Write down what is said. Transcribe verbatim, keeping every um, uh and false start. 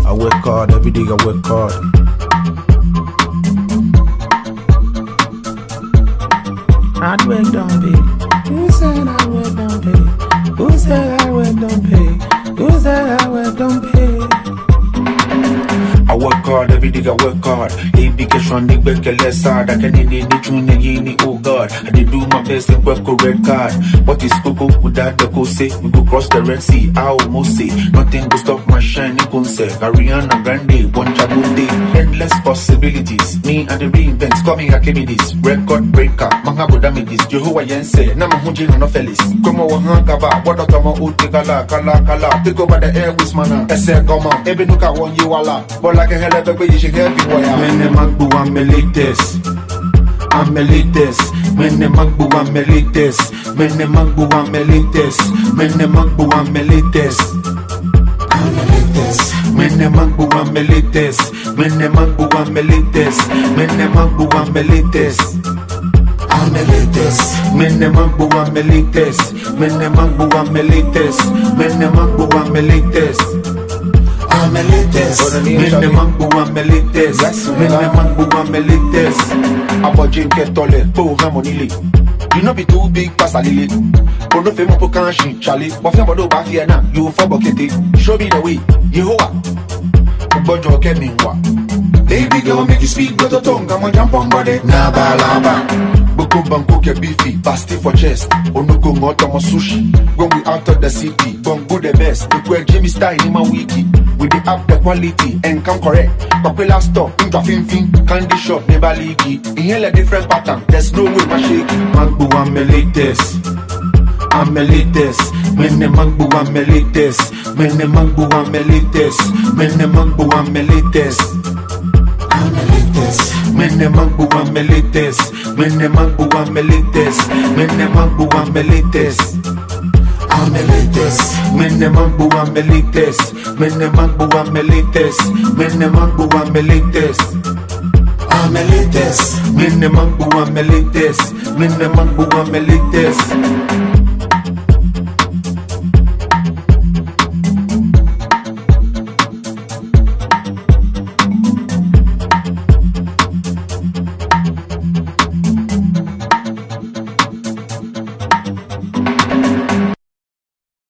I work hard, every day I work hard. Hard work don't pay. Who said hard work don't pay? Who said hard work don't pay? Who said hard work don't pay? I work hard, every day I work hard. A big run, they work less hard. I can't need any tune, any oh God. I did do my best and work a red card. What is Coco with that? The go say, we go cross the Red Sea. I almost say, nothing will stop my shining concert. Ariana Grande, one good day. Endless possibilities. Me and the reinvents, coming activities. Record breaker, Mangabo damages. Jehovah Yense, Namahuji no Felis. Come on, Hankava, what of Tama Utikala, Kala Kala. Take over the air with mana. Ese Goma, Ebenuka one you alla. Like a hell of a way you should have it. Mene magbu amelites, amelites. Mene magbu amelites, mene magbu amelites, mene magbu amelites, amelites. Mene magbu amelites, mene magbu amelites, mene magbu amelites, amelites. Mene magbu amelites, mene magbu amelites, mene magbu amelites. Amelites, mene mangu amelites, mene mangu amelites. Abo jinke tole, po hamonili. You no be too big, pass a lily. But no fame up can't Charlie. But fame about back here now, you for bucket. Show me the way, Yehovah. Bojo Keningwa. Baby girl, make you speak, go to tongue, I'm on jump on body. Naba laba. Boko banko ke beefy, pasty for chest. Onoko ngotomo sushi. When we out of the city, bongo the best. We wear Jimmy style in my wiki. With the up the quality and come correct. Popular store, into fin fin, candy shop, never leaky. Inhale a different pattern, there's no way my shaky. Magbu amelites, amelites. Mene magbu amelites, mene magbu amelites, mene magbu amelites, amelites. Mene magbu amelites, mene magbu amelites, mene magbu amelites. Amelites, mene magbu amelites, mene magbu amelites, mene magbu amelites, amelites, mene magbu amelites, mene magbu amelites.